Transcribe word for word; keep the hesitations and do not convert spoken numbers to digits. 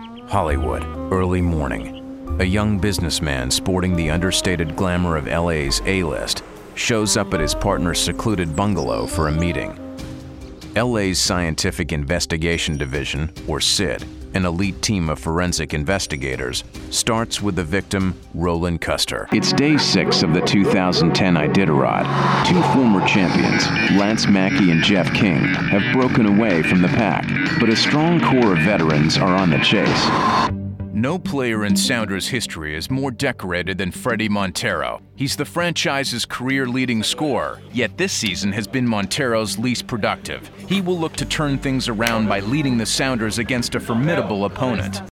Hollywood, early morning. A young businessman sporting the understated glamour of L A's A-list shows up at his partner's secluded bungalow for a meeting. L A's Scientific Investigation Division, or S I D, an elite team of forensic investigators, starts with the victim, Roland Custer. It's day six of the two thousand ten Iditarod. Two former champions, Lance Mackey and Jeff King, have broken away from the pack, but a strong core of veterans are on the chase. No player in Sounders history is more decorated than Freddie Montero. He's the franchise's career-leading scorer, yet this season has been Montero's least productive. He will look to turn things around by leading the Sounders against a formidable opponent.